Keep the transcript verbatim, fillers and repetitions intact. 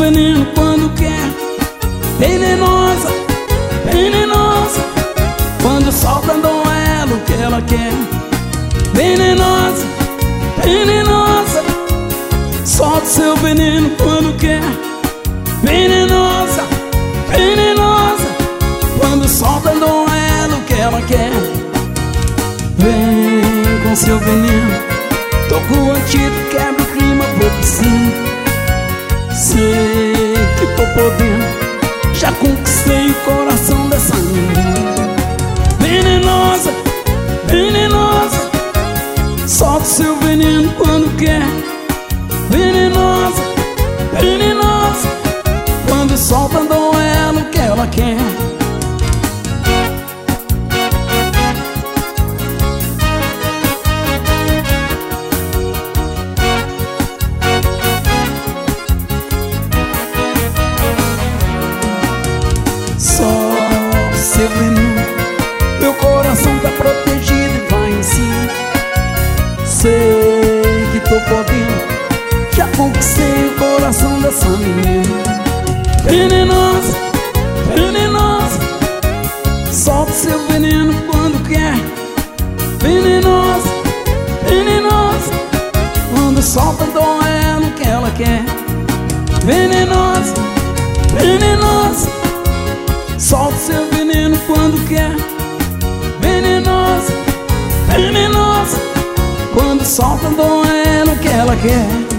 veneno quando quer. Venenosa, venenosa, quando solta dou a ela o que ela quer. Venenosa, venenosa, solta seu veneno quando quer. Venenosa, venenosa, quando solta dou a ela o que ela quer. Vem com seu veneno, tô com o antídoto, quebra o clima, vou por cima. Sei que tô podendo, já conquistei o coração dessa menina. Venenosa, venenosa, solta seu veneno quando quer. Venenosa, venenosa, quando solta dou a ela o que ela quer. Só seu veneno, meu coração tá protegido e vai em cima. Sei que tô podendo, já conquistei o coração dessa menina. Venenosa, venenosa, solta seu veneno quando quer. Venenosa, venenosa, quando solta dou a ela o que ela quer. Venenosa, venenosa, solta seu veneno quando quer. Venenosa, venenosa, quando solta dou a ela o que ela quer.